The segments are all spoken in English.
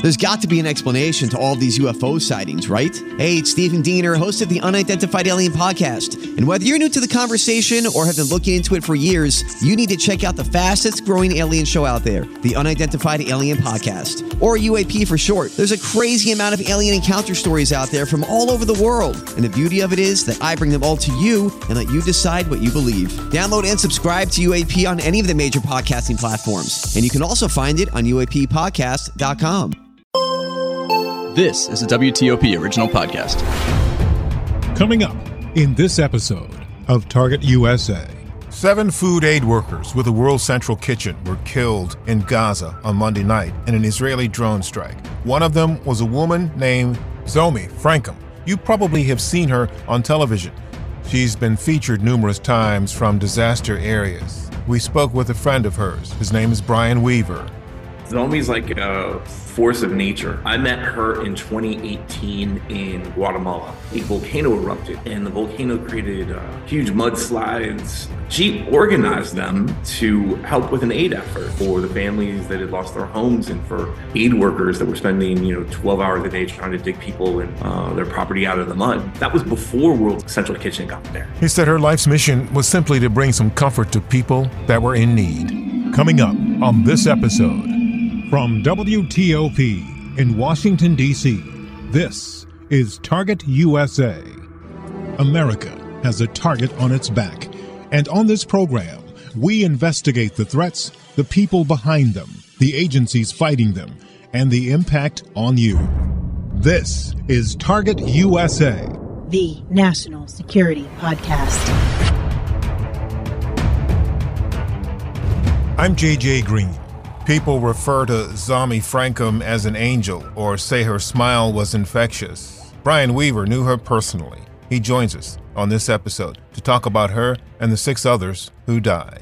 There's got to be an explanation to all of these UFO sightings, right? Hey, it's Stephen Diener, host of the Unidentified Alien Podcast. And whether you're new to the conversation or have been looking into it for years, you need to check out the fastest growing alien show out there, the Unidentified Alien Podcast, or UAP for short. There's a crazy amount of alien encounter stories out there from all over the world. And the beauty of it is that I bring them all to you and let you decide what you believe. Download and subscribe to UAP on any of the major podcasting platforms. And you can also find it on UAPpodcast.com. This is a WTOP original podcast. Coming up in this episode of Target USA. 7 food aid workers with the World Central Kitchen were killed in Gaza on Monday night in an Israeli drone strike. One of them was a woman named Zomi Frankum. You probably have seen her on television. She's been featured numerous times from disaster areas. We spoke with a friend of hers. His name is Brian Weaver. Zomi's like a force of nature. I met her in 2018 in Guatemala. A volcano erupted and the volcano created huge mudslides. She organized them to help with an aid effort for the families that had lost their homes and for aid workers that were spending 12 hours a day trying to dig people and their property out of the mud. That was before World Central Kitchen got there. He said her life's mission was simply to bring some comfort to people that were in need. Coming up on this episode. From WTOP in Washington, D.C., this is Target USA. America has a target on its back, and on this program, we investigate the threats, the people behind them, the agencies fighting them, and the impact on you. This is Target USA, the National Security Podcast. I'm J.J. Green. People refer to Zomi Frankum as an angel or say her smile was infectious. Brian Weaver knew her personally. He joins us on this episode to talk about her and the 6 others who died.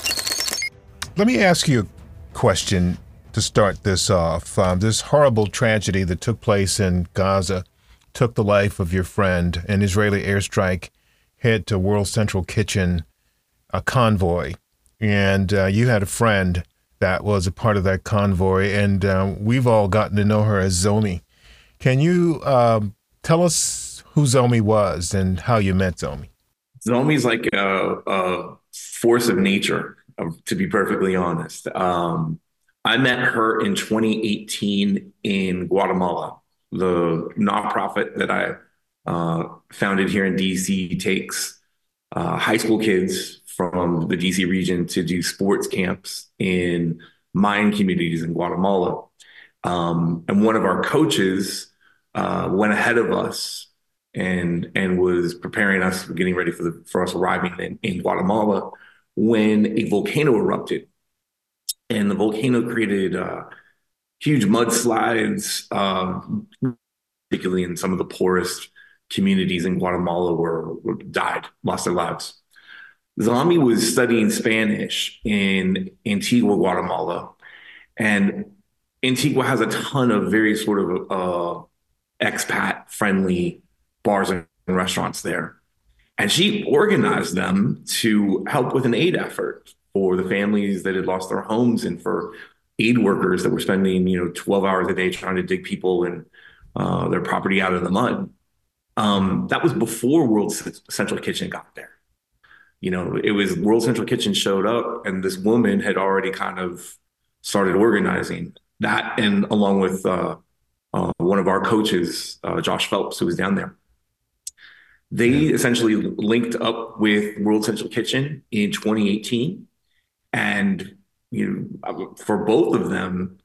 Let me ask you a question to start this off. This horrible tragedy that took place in Gaza took the life of your friend. An Israeli airstrike hit to World Central Kitchen, a convoy, and you had a friend that was a part of that convoy, and we've all gotten to know her as Zomi. Can you tell us who Zomi was and how you met Zomi? Zomi's like a force of nature, to be perfectly honest. I met her in 2018 in Guatemala. The nonprofit that I founded here in DC takes high school kids from the DC region to do sports camps in Mayan communities in Guatemala. And one of our coaches went ahead of us and was preparing us, getting ready for us arriving in Guatemala when a volcano erupted. And the volcano created huge mudslides, particularly in some of the poorest communities in Guatemala lost their lives. Zomi was studying Spanish in Antigua, Guatemala, and Antigua has a ton of very sort of expat-friendly bars and restaurants there. And she organized them to help with an aid effort for the families that had lost their homes and for aid workers that were spending 12 hours a day trying to dig people and their property out of the mud. That was before World Central Kitchen got there. It was World Central Kitchen showed up and this woman had already kind of started organizing that, and along with one of our coaches, Josh Phelps, who was down there. They essentially linked up with World Central Kitchen in 2018. And, for both of them,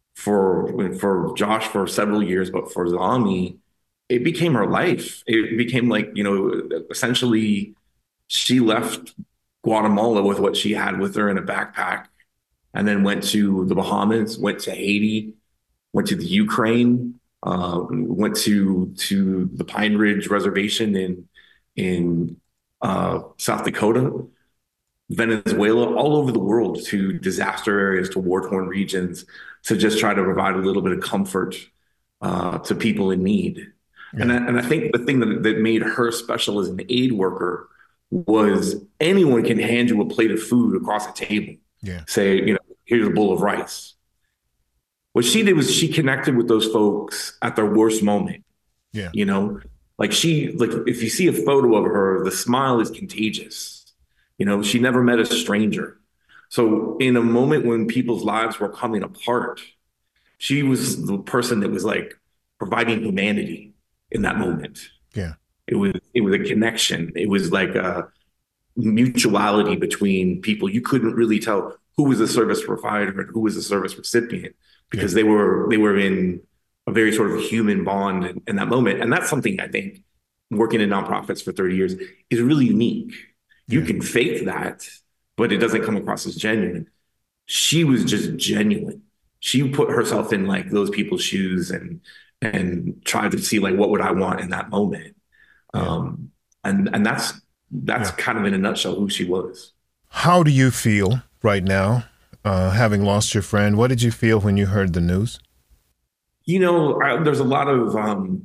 for Josh for several years, but for Zomi, it became her life. It became like, essentially, she left Guatemala with what she had with her in a backpack and then went to the Bahamas, went to Haiti, went to the Ukraine, went to the Pine Ridge Reservation in South Dakota, Venezuela, all over the world, to disaster areas, to war-torn regions, to just try to provide a little bit of comfort to people in need. Yeah. And I think the thing that made her special as an aid worker was anyone can hand you a plate of food across a table. Yeah. Say, here's a bowl of rice. what she did was she connected with those folks at their worst moment. Yeah. You know, like if you see a photo of her, the smile is contagious. You know, she never met a stranger. So in a moment when people's lives were coming apart, she was the person that was like providing humanity in that moment. Yeah. It was a connection. It was like a mutuality between people. You couldn't really tell who was a service provider and who was a service recipient because they were in a very sort of human bond in that moment. And that's something I think working in nonprofits for 30 years is really unique. You can fake that, but it doesn't come across as genuine. She was just genuine. She put herself in like those people's shoes and tried to see like what would I want in that moment. And that's kind of in a nutshell who she was. How do you feel right now, having lost your friend? What did you feel when you heard the news? You know, there's a lot of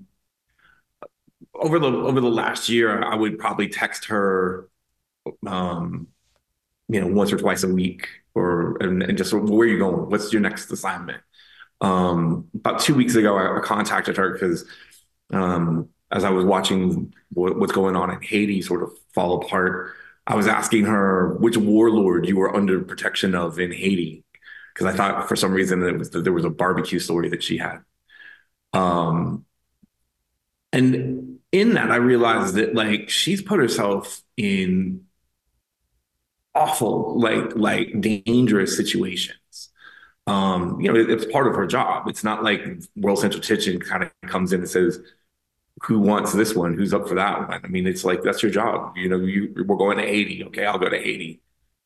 over the last year, I would probably text her, once or twice a week, and just where are you going? What's your next assignment? About 2 weeks ago, I contacted her because as I was watching what's going on in Haiti sort of fall apart, I was asking her which warlord you were under protection of in Haiti, because I thought for some reason there was a barbecue story that she had. And in that, I realized that like she's put herself in awful, like dangerous situations. It's part of her job. It's not like World Central Kitchen kind of comes in and says, who wants this one? Who's up for that one? I mean, it's like, that's your job. You know, we're going to Haiti. Okay, I'll go to Haiti.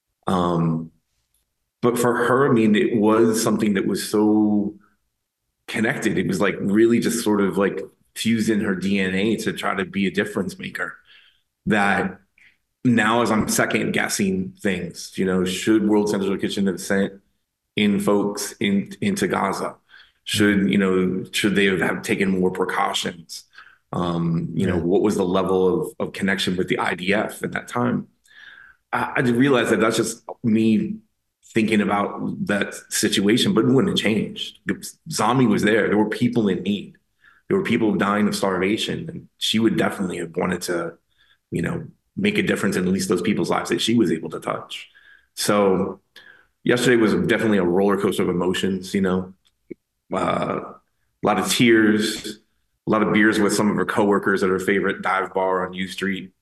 But for her, I mean, it was something that was so connected. It was like really just sort of like fused in her DNA to try to be a difference maker. That now, as I'm second guessing things, should World Central Kitchen have sent in folks into Gaza? Should they have taken more precautions? What was the level of connection with the IDF at that time? I did realize that that's just me thinking about that situation, but it wouldn't have changed. Zami was there. There were people in need. There were people dying of starvation, and she would definitely have wanted to, make a difference in at least those people's lives that she was able to touch. So yesterday was definitely a roller coaster of emotions, a lot of tears, a lot of beers with some of her coworkers at her favorite dive bar on U Street.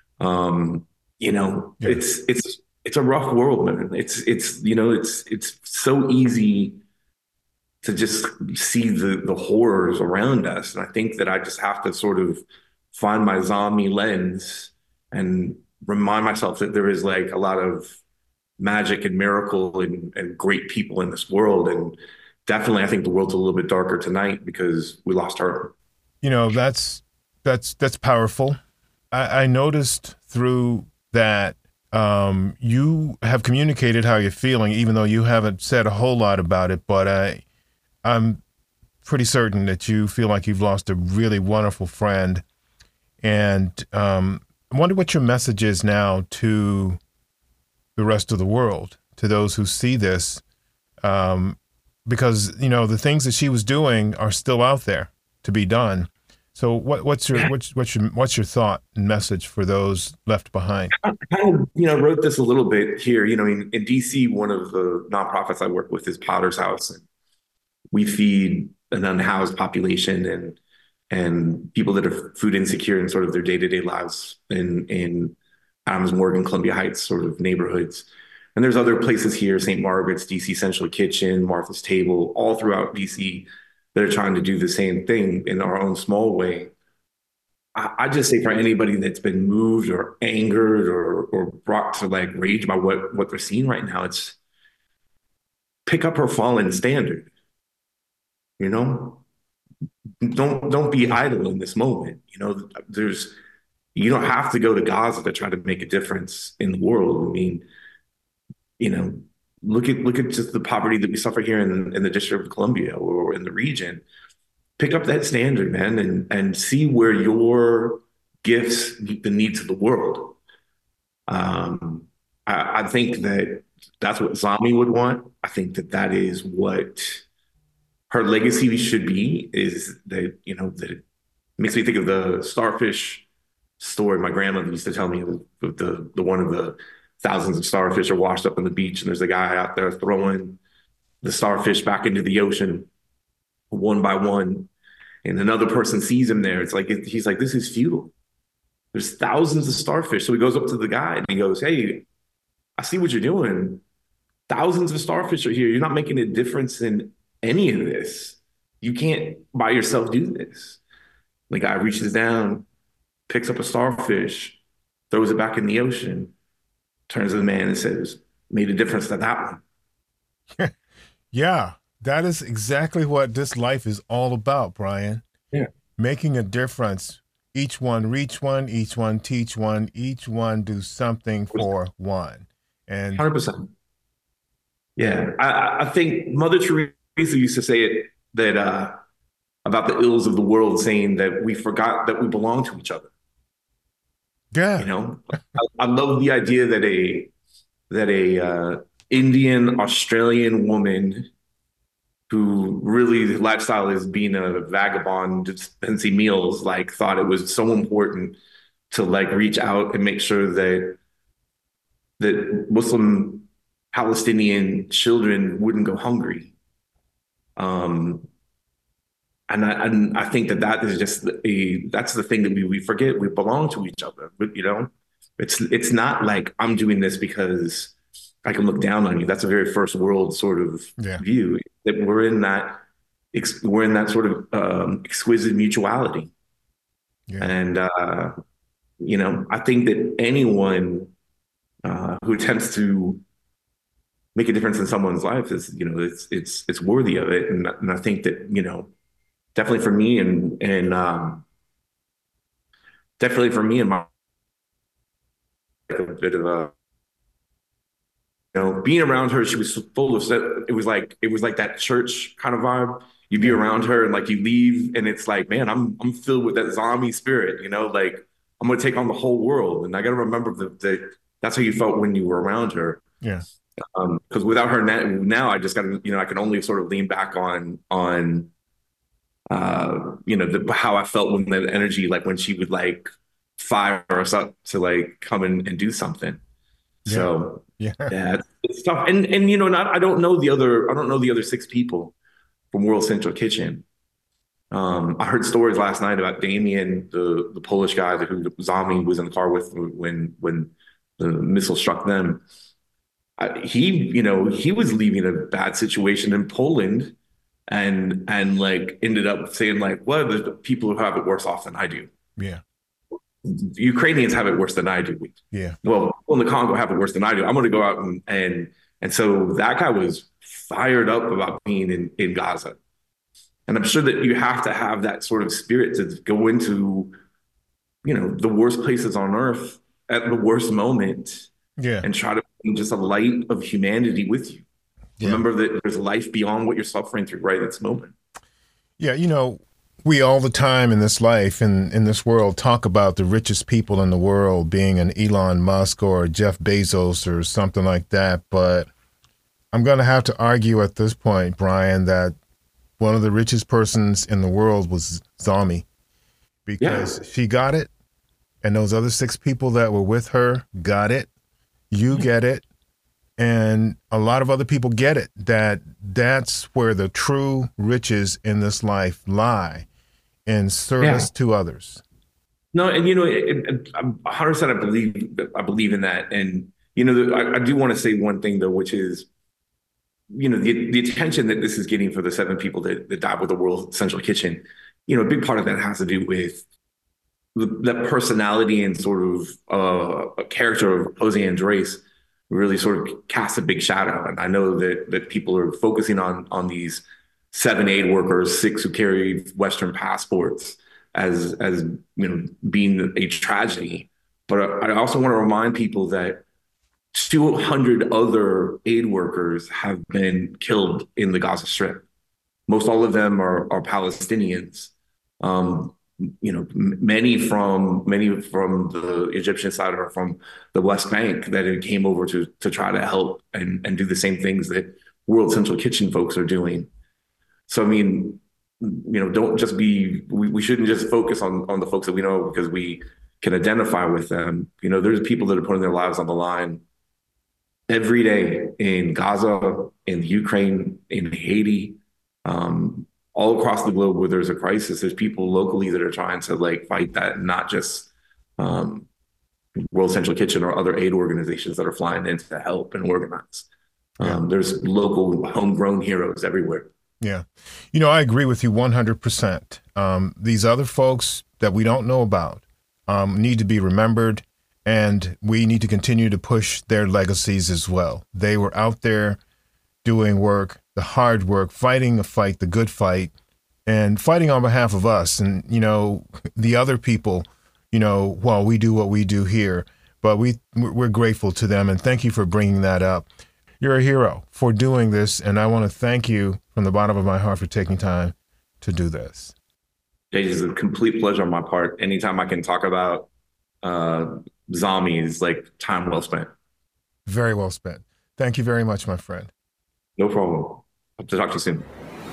It's a rough world, man. It's so easy to just see the horrors around us. And I think that I just have to sort of find my zombie lens and remind myself that there is like a lot of magic and miracle and great people in this world. And definitely, I think the world's a little bit darker tonight because we lost her. That's powerful. I noticed through that you have communicated how you're feeling, even though you haven't said a whole lot about it. But I'm pretty certain that you feel like you've lost a really wonderful friend. And I wonder what your message is now to the rest of the world, to those who see this, because the things that she was doing are still out there to be done. So what's your thought and message for those left behind? I kind of, wrote this a little bit here. In DC, one of the nonprofits I work with is Potter's House, and we feed an unhoused population and people that are food insecure in sort of their day-to-day lives in Adams Morgan, Columbia Heights sort of neighborhoods. And there's other places here, St. Margaret's, DC Central Kitchen, Martha's Table, all throughout DC that are trying to do the same thing in our own small way. I just say for anybody that's been moved or angered or brought to like rage by what they're seeing right now, it's pick up her fallen standard. Don't be idle in this moment. You don't have to go to Gaza to try to make a difference in the world. I mean, look at just the poverty that we suffer here in the District of Columbia or in the region. Pick up that standard, man, and see where your gifts meet the needs of the world. I think that's what Zami would want. I think that is what her legacy should be is that, that it makes me think of the starfish story my grandmother used to tell me of the one of the thousands of starfish are washed up on the beach, and there's a guy out there throwing the starfish back into the ocean one by one, and another person sees him there. It's like he's like, this is futile. There's thousands of starfish. So he goes up to the guy and he goes, hey, I see what you're doing. Thousands of starfish are here. You're not making a difference in any of this. You can't by yourself do this. The guy reaches down, picks up a starfish, throws it back in the ocean, turns to the man and says, made a difference to that one. Yeah, that is exactly what this life is all about, Brian. Yeah. Making a difference. Each one reach one, each one teach one, each one do something for one. And 100%. Yeah. I think Mother Teresa used to say it that about the ills of the world, saying that we forgot that we belong to each other. yeah, I love the idea that a Indian Australian woman who really the lifestyle is being a vagabond dispensing meals, like thought it was so important to like reach out and make sure that Muslim Palestinian children wouldn't go hungry. And I think that is just that's the thing that we forget. We belong to each other, but it's not like I'm doing this because I can look down on you. That's a very first world sort of view, that we're in that sort of exquisite mutuality. Yeah. And I think that anyone who attempts to make a difference in someone's life is, it's worthy of it. And I think that, definitely for me and definitely for me and my a bit of a, being around her, she was full of, it was like that church kind of vibe. You be around her and like you leave and it's like, man, I'm filled with that zombie spirit, like I'm going to take on the whole world. And I got to remember that that's how you felt when you were around her. Yeah. Because without her now, I just got to, I can only sort of lean back on how I felt when that energy, like when she would like fire us up to like come in and do something. Yeah. So yeah, it's tough. And I don't know the other 6 people from World Central Kitchen. I heard stories last night about Damien, the Polish guy who Zami was in the car with when the missile struck them. He was leaving a bad situation in Poland and like ended up saying like, well, there's people who have it worse off than I do. Yeah. Ukrainians have it worse than I do. Yeah. Well, in the Congo have it worse than I do. I'm going to go out and so that guy was fired up about being in Gaza. And I'm sure that you have to have that sort of spirit to go into, the worst places on earth at the worst moment. Yeah. And try to bring just a light of humanity with you. Yeah. Remember that there's life beyond what you're suffering through right at this moment. Yeah. We all the time in this life and in this world talk about the richest people in the world being an Elon Musk or Jeff Bezos or something like that. But I'm going to have to argue at this point, Brian, that one of the richest persons in the world was Zami, because she got it. And those other 6 people that were with her got it. You get it. And a lot of other people get it, that's where the true riches in this life lie, in service to others. No, and I'm 100% I believe in that. And I do want to say one thing though, which is the attention that this is getting for the 7 people that died with the World Central Kitchen. A big part of that has to do with that personality and sort of a character of Jose Andres really sort of casts a big shadow. And I know that people are focusing on these 7 aid workers, 6 who carry Western passports as being a tragedy. But I also want to remind people that 200 other aid workers have been killed in the Gaza Strip. Most all of them are Palestinians. Many from the Egyptian side or from the West Bank that came over to try to help and do the same things that World Central Kitchen folks are doing. So, I mean, don't just we shouldn't just focus on the folks that we know because we can identify with them. There's people that are putting their lives on the line every day in Gaza, in Ukraine, in Haiti, all across the globe where there's a crisis. There's people locally that are trying to fight that, not just World Central Kitchen or other aid organizations that are flying in to help and organize. There's local homegrown heroes everywhere. Yeah. I agree with you 100%. These other folks that we don't know about need to be remembered, and we need to continue to push their legacies as well. They were out there doing work, the hard work, fighting a fight, the good fight, and fighting on behalf of us. And, the other people, while we do what we do here, but we're grateful to them. And thank you for bringing that up. You're a hero for doing this, and I want to thank you from the bottom of my heart for taking time to do this. It's a complete pleasure on my part. Anytime I can talk about zombies, time well spent. Very well spent. Thank you very much, my friend. No problem. Hope to talk to you soon.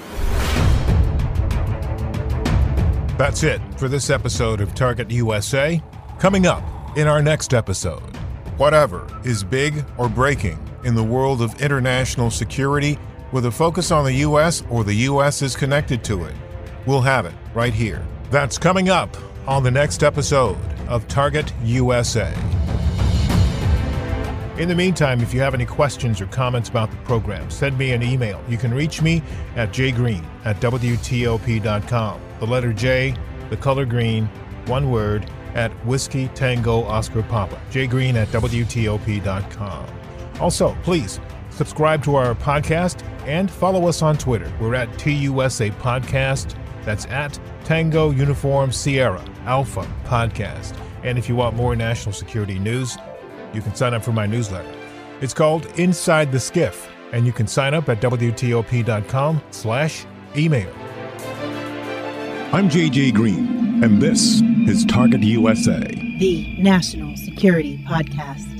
That's it for this episode of Target USA. Coming up in our next episode. Whatever is big or breaking in the world of international security with a focus on the U.S. or the U.S. is connected to it. We'll have it right here. That's coming up on the next episode of Target USA. In the meantime, if you have any questions or comments about the program, send me an email. You can reach me at jgreen@wtop.com. The letter J, the color green, one word, at Whiskey Tango Oscar Papa. jgreen@wtop.com. Also, please subscribe to our podcast and follow us on Twitter. We're at TUSA Podcast. That's at Tango Uniform Sierra Alpha Podcast. And if you want more national security news, you can sign up for my newsletter. It's called Inside the Skiff, and you can sign up at WTOP.com/email. I'm JJ Green, and this is Target USA, the National Security Podcast.